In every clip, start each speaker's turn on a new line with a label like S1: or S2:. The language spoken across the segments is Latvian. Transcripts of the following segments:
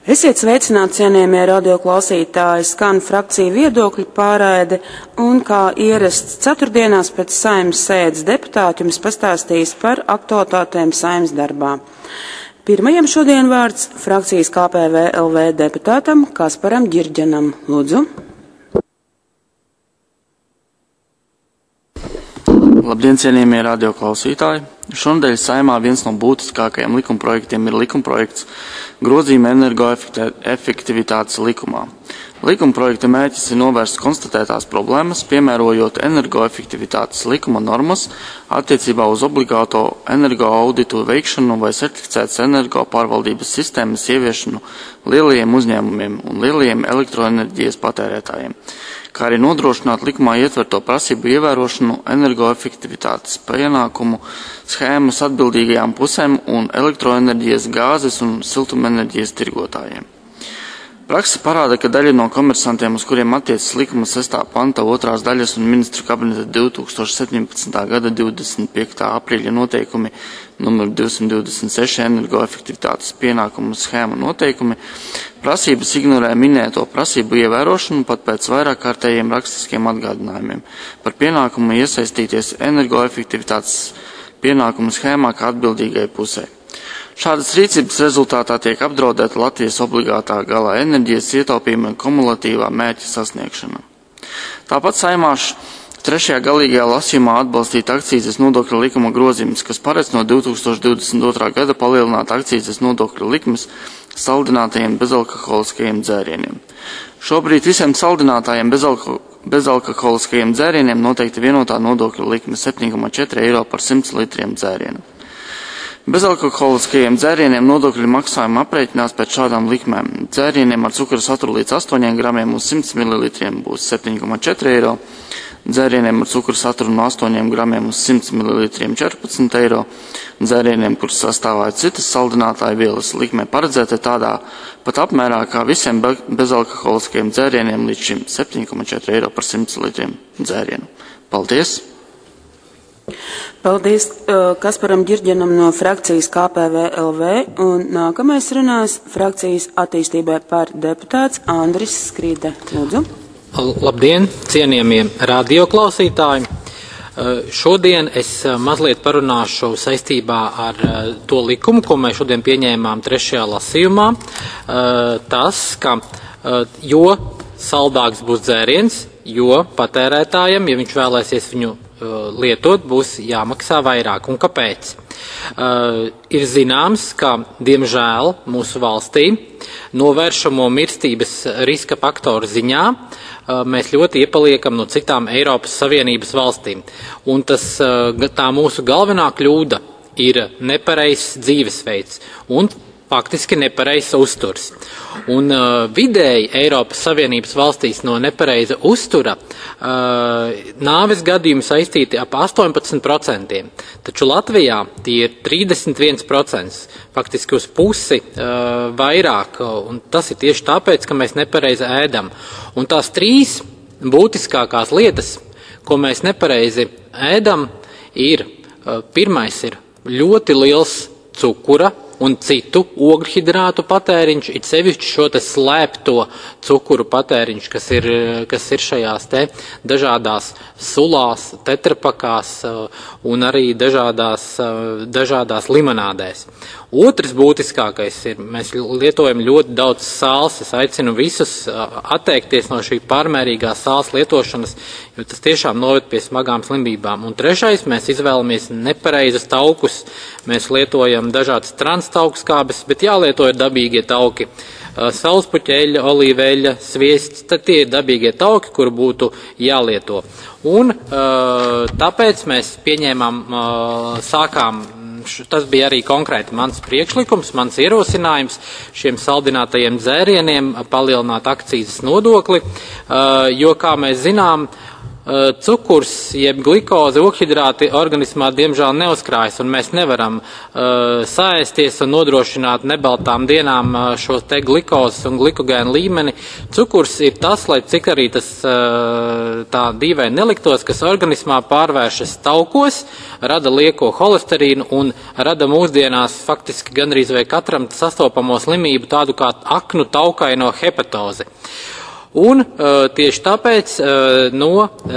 S1: Esiet sveicināti, cienījamie radioklausītāji, skan frakciju viedokļu pārraide, un kā ierasts ceturtdienās pēc Saeimas sēdes deputāti jums pastāstīs par aktualitātēm Saeimas darbā. Pirmajam šodien vārds frakcijas KPVLV deputātam Kasparam Ģirģenam. Lūdzu.
S2: Labdien, cienījamie radioklausītāji! Šonadēļ Saeimā viens no būtiskākajiem likumprojektiem ir likumprojekts grozījuma energoefektivitātes likumā. Likumprojekta mērķis ir novērst konstatētās problēmas, piemērojot energoefektivitātes likuma normas attiecībā uz obligāto energoauditu veikšanu vai certificētas energopārvaldības sistēmas ieviešanu lielajiem uzņēmumiem un lielajiem elektroenerģijas patērētājiem, kā arī nodrošināt likumā ietverto prasību ievērošanu energoefektivitātes pienākumu schēmas atbildīgajām pusēm un elektroenerģijas, gāzes un siltumenerģijas tirgotājiem. Prakse parāda, ka daļa no komersantiem, uz kuriem attiecas likuma 6. panta 2. daļas un ministru kabineta 2017. gada 25. aprīļa noteikumi nr. 226 energoefektivitātes pienākumu schēmu noteikumi, prasības ignorē minēto prasību ievērošanu pat pēc vairāk kārtējiem rakstiskiem atgādinājumiem par pienākumu iesaistīties energoefektivitātes pienākumu schēmā kā atbildīgai pusē. Šādas rīcības rezultātā tiek apdraudēta Latvijas obligātā gala enerģijas ietaupījuma un kumulatīvā mērķa sasniegšana. Tāpat Saeimā 3. galīgajā lasījumā atbalstīt akcīzes nodokļa likuma grozījums, kas paredz no 2022. gada palielināt akcīzes nodokļa likmes saldinātajiem bezalkoholiskajiem dzērieniem. Šobrīd visiem saldinātājiem bezalkoholiskajiem dzērieniem noteikti vienotā nodokļa likme 7,4 eiro par 100 litriem dzērienu. Bezalkoholiskajiem dzērieniem nodokļu maksājumu aprēķinās pēc šādām likmēm. Dzērieniem ar cukura saturu līdz 8 gramiem uz 100 ml būs 7,4 eiro, dzērieniem ar cukura saturu no 8 gramiem uz 100 ml 14 eiro, dzērieniem, kuras sastāvā citas saldinātāju vielas, likme paredzēta tādā pat apmērā kā visiem bezalkoholiskajiem dzērieniem līdz šim 7,4 eiro par 100 litriem dzērienu. Paldies!
S1: Paldies Kasparam Ģirģenam no frakcijas KPVLV, un nākamais runās frakcijas attīstībai par deputāts Andris Skrīde. Lūdzu.
S3: Labdien, cienījamie radioklausītāji! Šodien es mazliet parunāšu saistībā ar to likumu, ko mēs šodien pieņēmām 3. lasījumā. Tas, ka jo saldāks būs dzēriens, jo patērētājiem, ja viņš vēlēsies viņu lietot, būs jāmaksā vairāk. Un kāpēc? Ir zināms, ka, diemžēl, mūsu valstī novēršamo mirstības riska faktoru ziņā mēs ļoti iepaliekam no citām Eiropas Savienības valstīm. Un tā mūsu galvenā kļūda ir nepareizs dzīvesveids un faktiski nepareizs uzturs. Un vidēji Eiropas Savienības valstīs no nepareiza uztura nāves gadījumi saistīti ap 18%, taču Latvijā tie ir 31%, faktiski uz pusi vairāk, un tas ir tieši tāpēc, ka mēs nepareizi ēdam. Un tās 3 būtiskākās lietas, ko mēs nepareizi ēdam, ir, pirmais ir ļoti liels cukura un citu ogļhidrātu patēriņš, it sevišķi šo te slēpto cukuru patēriņš, kas ir šajās te dažādās sulās, tetrapakās un arī dažādās limonādēs. Otrs būtiskākais ir, mēs lietojam ļoti daudz sāls. Es aicinu visus atteikties no šī pārmērīgās sāls lietošanas, jo tas tiešām noved pie smagām slimībām. Un trešais, mēs izvēlamies nepareizas taukus. Mēs lietojam dažādas transtaukuskābes, bet jālieto ir dabīgie tauki. Saulespuķeļa, olīveļa, sviests, tad tie ir dabīgie tauki, kur būtu jālieto. Un tāpēc mēs tas bija arī konkrēti mans priekšlikums, mans ierosinājums šiem saldinātajiem dzērieniem palielināt akcīzes nodokli, jo, kā mēs zinām, cukurs, jeb glikoze, okhidrāti organismā diemžēl neuzkrājas, un mēs nevaram saēsties un nodrošināt nebaltām dienām šo te glikozes un glikogēnu līmeni. Cukurs ir tas, lai cik arī tas tā dīvaini neliktos, kas organismā pārvēršas taukos, rada lieko holesterīnu un rada mūsdienās faktiski gandrīz vai katram sastopamo slimību tādu kā aknu taukaino hepatozi. Un tieši tāpēc no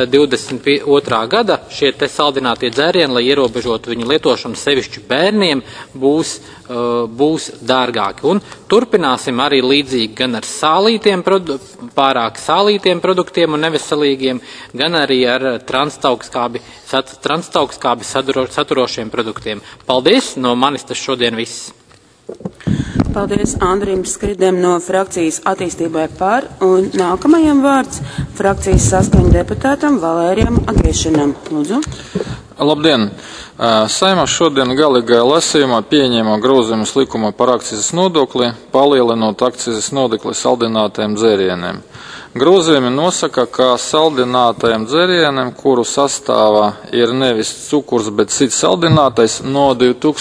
S3: 22. gada šie te saldinātie dzērieni, lai ierobežotu viņu lietošanu sevišķi bērniem, būs dārgāki. Un turpināsim arī līdzīgi gan ar pārāk sālītiem produktiem un neveselīgiem, gan arī ar transtaukskābi saturošiem produktiem. Paldies, no manis tas šodien viss.
S1: Paldies Andrim Skridem no frakcijas attīstībai par, un nākamajam vārds frakcijas saskaņu deputātam Valērijam Agriešinam. Lūdzu.
S4: Labdien! Saeimā šodien galīgajā lasījumā pieņēma grozījumus likumā par akcizes nodokli, palielinot akcizes nodokli saldinātajiem dzērieniem. Grozījumi nosaka, ka saldinātajiem dzērieniem, kuru sastāvā ir nevis cukurs, bet cits saldinātais, no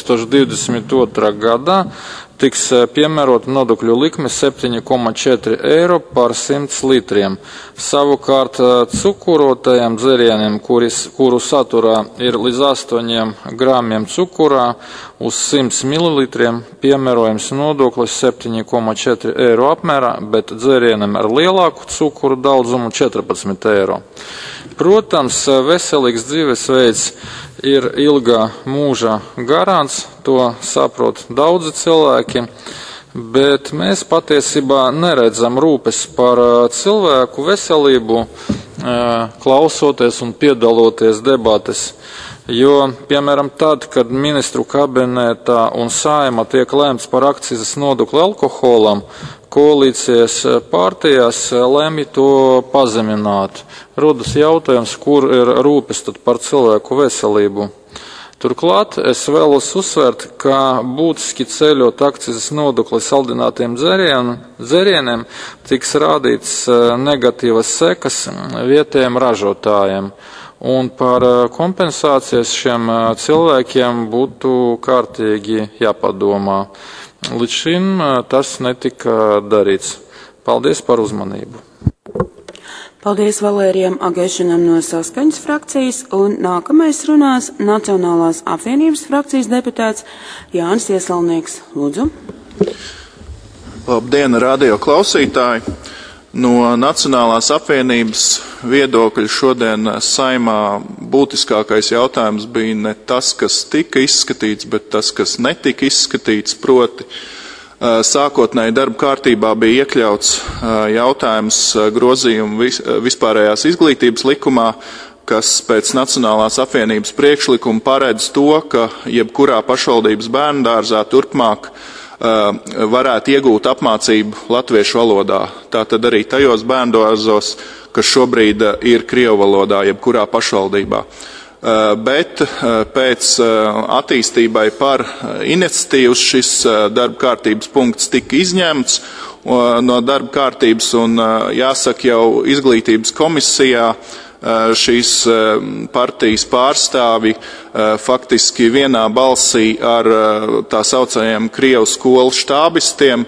S4: 2022. gadā tiks piemērota nodokļu likme 7,4 eiro par 100 litriem. Savukārt cukurotajiem dzērieniem, kuru saturā ir līdz 8 gramiem cukurā uz 100 mililitriem, piemērojams nodoklis 7,4 eiro apmērā, bet dzērieniem ar lielāku cukuru daudzumu 14 eiro. Protams, veselīgs dzīvesveids ir ilgā mūža garants, to saprot daudzi cilvēki, bet mēs patiesībā neredzam rūpes par cilvēku veselību, klausoties un piedaloties debates. Jo, piemēram, tad, kad ministru kabinetā un Saeimā tiek lēmts par akcizes nodokli alkoholam, koalīcijas partijās lemj to pazemināt. Rodas jautājums, kur ir rūpes tad par cilvēku veselību. Turklāt es vēlos uzsvērt, ka būtiski ceļot akcizes nodokli saldinātiem dzērieniem tiks rādīts negatīvas sekas vietējiem ražotājiem. Un par kompensācijas šiem cilvēkiem būtu kārtīgi jāpadomā. Līdz šim tas netika darīts. Paldies par uzmanību.
S1: Paldies Valērijam Agēšanam no Saskaņas frakcijas, un nākamais runās Nacionālās apvienības frakcijas deputāts Jānis Iesalnieks. Lūdzu.
S5: Labdien, radio klausītāji! No Nacionālās apvienības viedokļa šodien Saeimā būtiskākais jautājums bija ne tas, kas tika izskatīts, bet tas, kas netika izskatīts, proti sākotnēji darba kārtībā bija iekļauts jautājums grozījumu vispārējās izglītības likumā, kas pēc Nacionālās apvienības priekšlikuma paredz to, ka jebkurā pašvaldības bērndārzā turpmāk varētu iegūt apmācību latviešu valodā. Tātad arī tajos bērndārzos, kas šobrīd ir krievu valodā, jebkurā pašvaldībā. Bet pēc attīstībai par iniciatīvas šis darba kārtības punkts tika izņemts no darba kārtības, un jāsaka, jau izglītības komisijā šīs partijas pārstāvi faktiski vienā balsī ar tā saucamajiem Krievu skolu štābistiem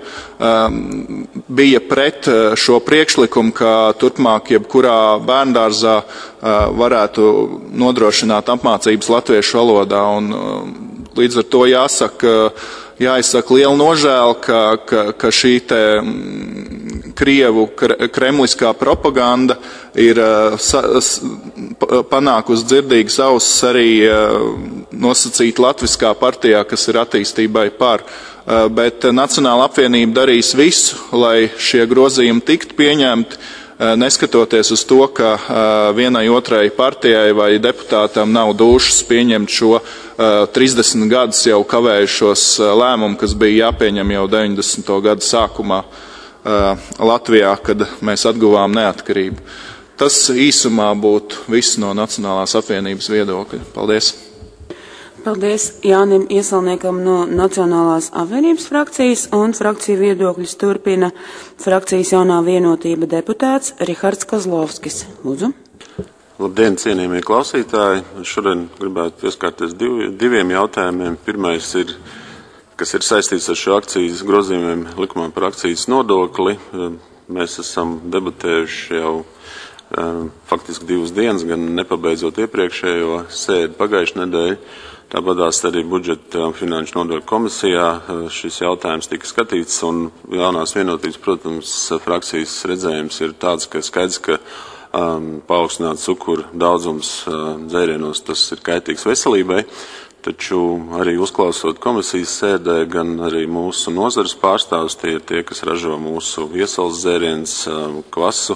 S5: bija pret šo priekšlikumu, ka turpmāk jebkurā bērndārzā varētu nodrošināt apmācības latviešu valodā. Un līdz ar to jāizsaka liela nožēla, ka šī te Krievu kremliskā propaganda ir panākusi dzirdīgas ausis arī nosacīt latviskā partijā, kas ir attīstībai par. Bet Nacionāla apvienība darīs visu, lai šie grozījumi tiktu pieņemti, neskatoties uz to, ka vienai otrai partijai vai deputātam nav dušas pieņemt šo 30 gadus jau kavējušos lēmumu, kas bija jāpieņem jau 90. gadu sākumā Latvijā, kad mēs atguvām neatkarību. Tas īsumā būtu viss no Nacionālās apvienības viedokļa. Paldies!
S1: Paldies Jānim Iesalniekam no Nacionālās apvienības frakcijas, un frakciju viedokļus turpina frakcijas Jaunā vienotība deputāts Rihards Kozlovskis. Lūdzu.
S6: Labdien, cienījamie klausītāji! Šodien gribētu pieskarties diviem jautājumiem. Pirmais ir, kas ir saistīts ar šo akcijas grozījumiem likumā par akcijas nodokli. Mēs esam debatējuši jau faktiski 2 dienas, gan nepabeidzot iepriekšējo sēdi pagājušajā nedēļā. Tāpatās arī budžeta finanšu nodokļu komisijā šis jautājums tika skatīts, un jaunās vienotības, protams, frakcijas redzējums ir tāds, ka skaidrs, ka paaugstināt cukuru daudzums dzērienos, tas ir kaitīgs veselībai, taču arī uzklausot komisijas sēdē, gan arī mūsu nozares pārstāvus, tie ir tie, kas ražo mūsu viesals dzēriens, kvasu,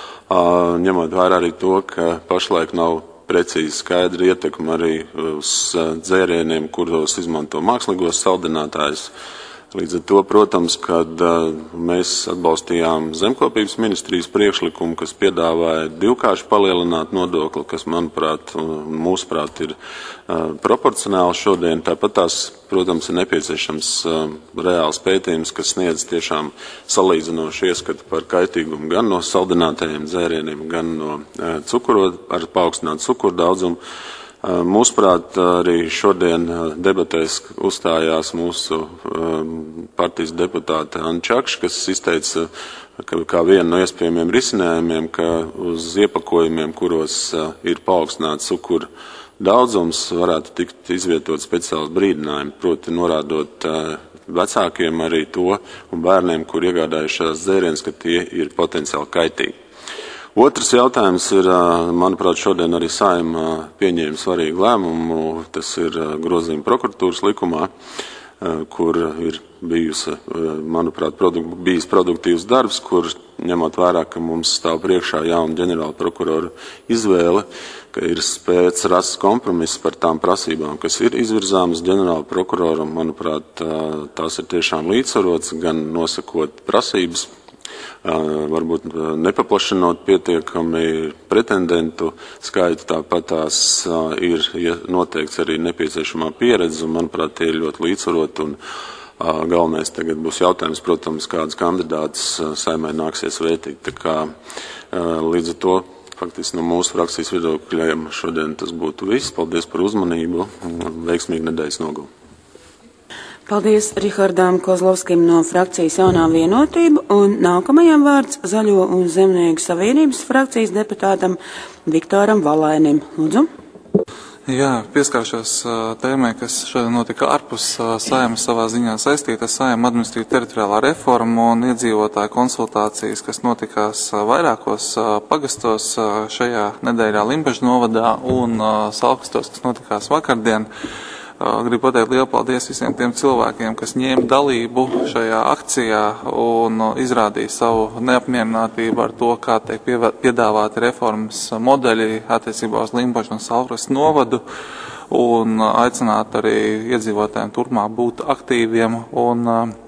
S6: ņemot vērā arī to, ka pašlaik nav precīzi skaidri ietekmi arī uz dzērieniem, kuros izmanto mākslīgos saldinātājus. Līdz ar to, protams, kad mēs atbalstījām zemkopības ministrijas priekšlikumu, kas piedāvāja 2-kārši palielināt nodokli, kas, manuprāt, mūsuprāt, ir proporcionāli šodien. Tāpat tās, protams, ir nepieciešams reāls pētījums, kas sniedz tiešām salīdzinošu ieskatu par kaitīgumu gan no saldinātajiem dzērieniem, gan no ar paaugstinātu cukuru daudzumu. Mūsuprāt, arī šodien debatēs uzstājās mūsu partijas deputāte Anna Čakša, kas izteica kā vienu no iespējamiem risinājumiem, ka uz iepakojumiem, kuros ir paaugstināts cukuru daudzums, varētu tikt izvietot speciāls brīdinājumi, proti norādot vecākiem arī to un bērniem, kur iegādājušās dzērienus, ka tie ir potenciāli kaitīgi. Otrs jautājums ir, manuprāt, šodien arī Saeima pieņēma svarīgu lēmumu, tas ir grozījuma prokuratūras likumā, kur ir manuprāt, bijis produktīvs darbs, kur ņemot vērā, ka mums stāv priekšā jauna ģenerāla prokurora izvēle, ka ir spēts rast kompromiss par tām prasībām, kas ir izvirzāmas ģenerāla prokuroram, manuprāt, tās ir tiešām līdzsvarots, gan nosakot prasības, varbūt nepaplašinot pietiekami pretendentu skaitu, tāpat tās ir noteikts arī nepieciešamā pieredze, un, manuprāt, tie ir ļoti līdzsvarot, un galvenais tagad būs jautājums, protams, kādas kandidātas Saeimai nāksies vētīt. Tā kā līdz ar to, faktiski no mūsu frakcijas viedokļiem šodien tas būtu viss. Paldies par uzmanību un veiksmīgu nedēļas nogalu.
S1: Paldies Rihardam Kozlovskim no frakcijas Jaunā vienotība, un nākamajam vārds Zaļo un Zemnieku savienības frakcijas deputātam Viktoram Valainim. Lūdzu.
S7: Jā, pieskāršos tēmai, kas šodien notika ārpus Saeimas savā ziņā saistīta Saeima administratīva teritoriālā reforma un iedzīvotāju konsultācijas, kas notikās vairākos pagastos šajā nedēļā Limbažu novadā un Salkastos, kas notikās vakardien. Gribu pateikt lielu paldies visiem tiem cilvēkiem, kas ņēma dalību šajā akcijā un izrādīja savu neapmierinātību ar to, kā tiek piedāvāti reformas modeļi attiecībā uz Limbažu un Salkrastu novadu, un aicināt arī iedzīvotājiem turpmāk būt aktīviem un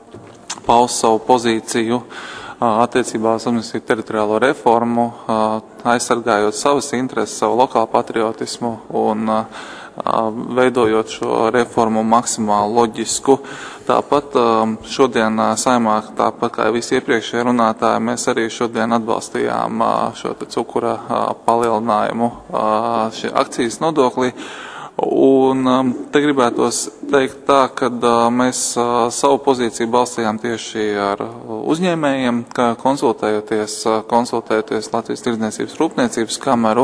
S7: paust savu pozīciju attiecībā uz administratīvu teritoriālo reformu, aizsargājot savas intereses, savu lokālu patriotismu un veidojot šo reformu maksimāli loģisku. Tāpat šodien Saeimā, tāpat kā visi iepriekšējie runātāji, mēs arī šodien atbalstījām šo cukura palielinājumu šī akcijas nodokli. Un te gribētos teikt tā, ka mēs savu pozīciju balstījām tieši ar uzņēmējiem, ka konsultējoties Latvijas Tirdzniecības Rūpniecības kameru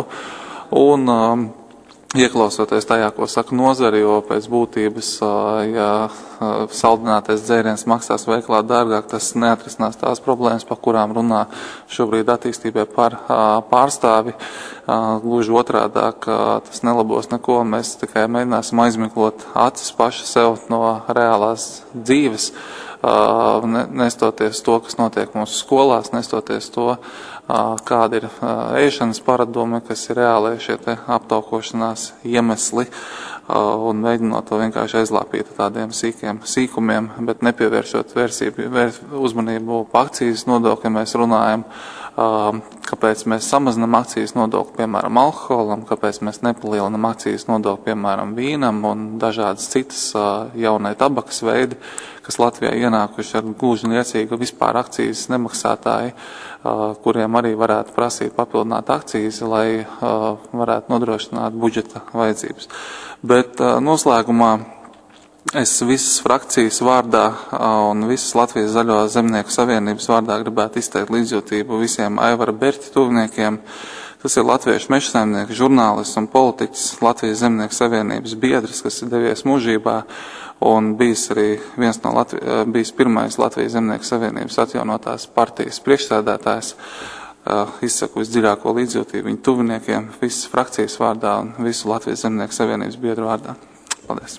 S7: un ieklausoties tajā, ko saka nozari, jo pēc būtības, ja saldinātais dzēriens maksās veikalā dārgāk, tas neatrisinās tās problēmas, par kurām runā šobrīd attīstībai par pārstāvi. Gluži otrādāk, tas nelabos neko, mēs tikai mēģināsim aizmiklot acis paši sev no reālās dzīves, nestoties to, kas notiek mūsu skolās, nestoties to, kāda ir ēšanas paradumi, kas ir reāli šie te aptaukošanās iemesli. un mēģinot to vienkārši aizlāpīt tādiem sīkumiem, bet nepievēršot uzmanību pa akcijas nodokli, ja mēs runājam, kāpēc mēs samazinām akcijas nodokli, piemēram, alkoholam, kāpēc mēs nepalielinām akcijas nodokli, piemēram, vīnam un dažādas citas jaunie tabakas veidi, kas Latvijā ienākuši ar gluži niecīgu vispār akcijas nemaksātāji, kuriem arī varētu prasīt papildināt akcijas, lai varētu nodrošināt budžeta vajadzības. Bet noslēgumā es visas frakcijas vārdā un visas Latvijas Zaļo zemnieku savienības vārdā gribētu izteikt līdzjūtību visiem Aivara Berķa tuviniekiem. Tas ir latviešu mežsaimnieks, žurnālists un politiķis, Latvijas zemnieku savienības biedrs, kas ir devies mūžībā un bijis arī bijis pirmais Latvijas zemnieku savienības atjaunotās partijas priekšsēdētājs. Izsaku visdziļāko līdzjūtību viņu tuviniekiem, visas frakcijas vārdā un visu Latvijas zemnieku savienības biedru vārdā. Paldies!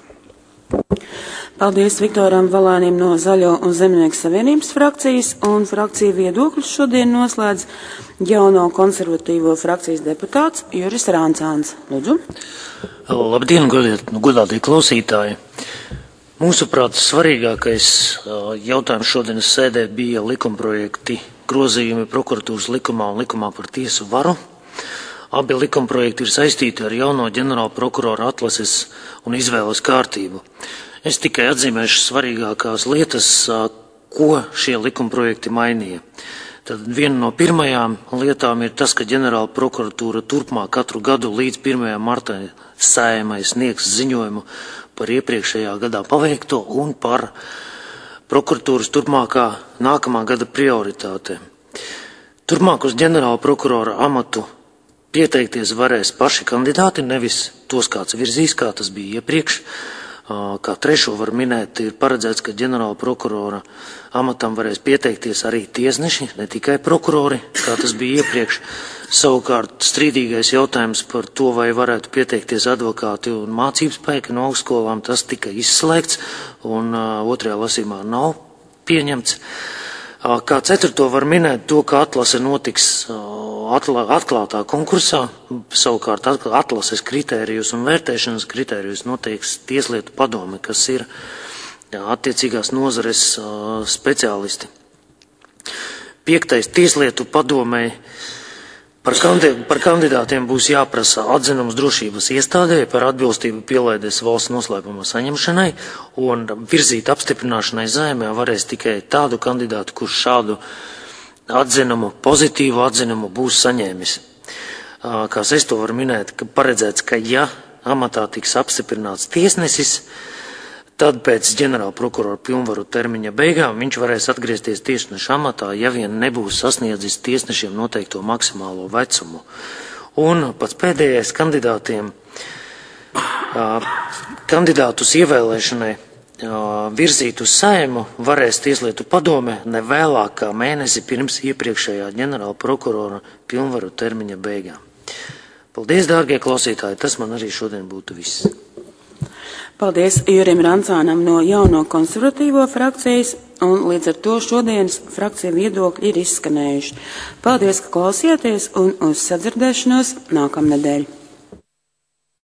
S1: Paldies Viktoram Valānim no Zaļo un Zemnieku savienības frakcijas, un frakciju viedokļus šodien noslēdz jauno konservatīvo frakcijas deputāts Juris Rāncāns. Lūdzu.
S8: Labdien, godātie klausītāji! Mūsuprāt, svarīgākais jautājums šodienas sēdē bija likumprojekti grozījumi prokuratūras likumā un likumā par tiesu varu. Abi likumprojekti ir saistīti ar jauno ģenerāla prokurora atlases un izvēles kārtību. Es tikai atzīmēšu svarīgākās lietas, ko šie likumprojekti mainīja. Tad viena no pirmajām lietām ir tas, ka ģenerāla prokuratūra turpmāk katru gadu līdz 1. martai Saeimai sniegs ziņojumu par iepriekšējā gadā paveikto un par prokuratūras nākamā gada prioritātēm. Turpmāk uz ģenerāla prokurora amatu pieteikties varēs paši kandidāti, nevis tos kāds virzīs, kā tas bija iepriekš. Kā trešo var minēt, ir paredzēts, ka ģenerāla prokurora amatam varēs pieteikties arī tiesneši, ne tikai prokurori, kā tas bija iepriekš. Savukārt strīdīgais jautājums par to, vai varētu pieteikties advokāti un mācības spēki no augstskolām, tas tika izslēgts un otrajā lasījumā nav pieņemts. Kā ceturto var minēt to, ka atlase notiks atklātā konkursā, savukārt atlases kritērijus un vērtēšanas kritērijus noteiks Tieslietu padome, kas ir attiecīgās nozares speciālisti. 5. Tieslietu padomei par kandidātiem būs jāprasa atzinums drošības iestādē par atbilstību pielaides valsts noslēpuma saņemšanai, un virzīt apstiprināšanai Saeimā varēs tikai tādu kandidātu, kurš šādu pozitīvu atzinumu būs saņēmis. Kā es to varu minēt, ka paredzēts, ka ja amatā tiks apstiprināts tiesnesis, tad pēc ģenerāla prokurora pilnvaru termiņa beigām viņš varēs atgriezties tiesneša amatā, ja vien nebūs sasniedzis tiesnešiem noteikto maksimālo vecumu. Un pats pēdējais kandidātus ievēlēšanai virzīt uz Saeimu varēs Tieslietu padome ne vēlāk kā mēnesi pirms iepriekšējā ģenerāla prokurora pilnvaru termiņa beigām. Paldies, dārgie klausītāji, tas man arī šodien būtu viss.
S1: Paldies Jurim Rancānam no jauno konservatīvo frakcijas, un līdz ar to šodienas frakcija viedokļi ir izskanējuši. Paldies, ka klausieties, un uz sadzirdēšanos nākamnedēļ.